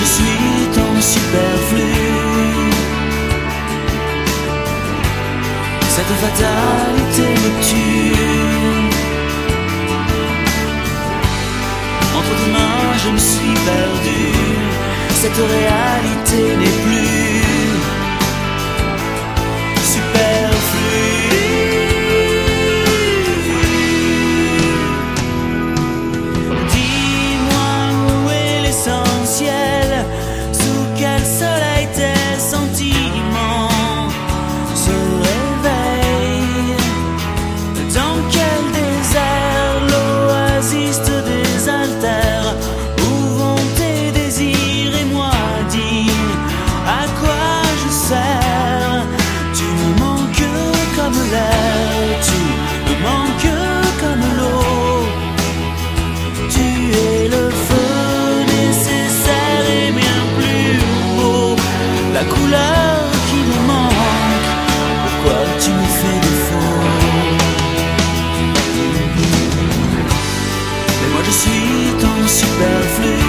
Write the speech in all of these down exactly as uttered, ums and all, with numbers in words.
suis ton superflu. Cette fatalité me tue. Entre tes mains je me suis perdu. Cette réalité n'est plus superflue. Dis-moi où est l'essentiel, sous quel soleil tes sentiments se réveillent, dans quel désert l'oasis te désaltère. Où vont tes désirs et moi dis à quoi je sers. Tu me manques comme l'air, tu me manques comme l'eau. Tu es le feu nécessaire et bien plus beau. La couleur qui me manque, pourquoi tu me fais défaut? Mais moi je suis ton superflu.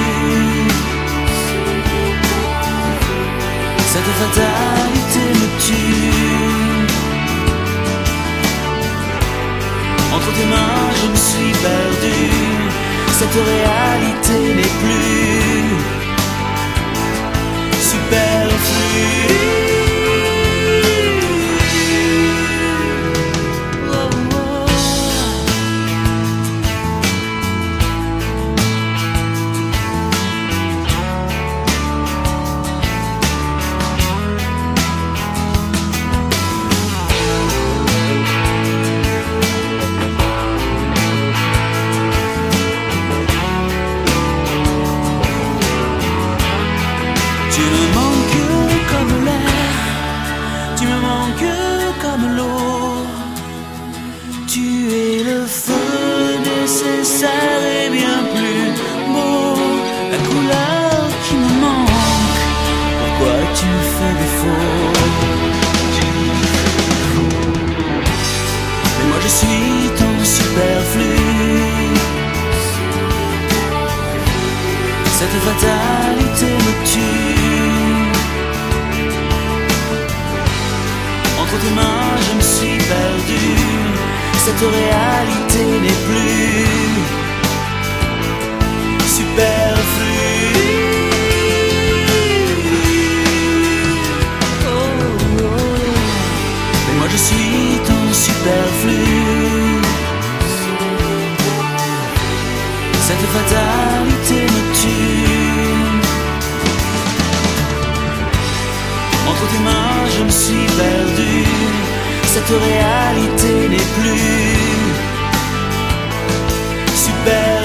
Cette fatalité me tue. Entre tes mains je me suis perdu. Cette réalité n'est plus superflue. Oh, oh. Tu me manques comme l'air, tu me manques comme l'eau. Tu es le feu nécessaire et bien plus beau. La couleur qui me manque, pourquoi tu me fais défaut? Mais moi je suis ton superflu. Cette fatalité me tue. Entre tes mains je me suis perdu. Cette réalité n'est plus superflue. Oh, oh. Mais moi je suis ton superflu. Cette fatalité me tue. Entre tes mains je me suis perdu. Cette réalité n'est plus super.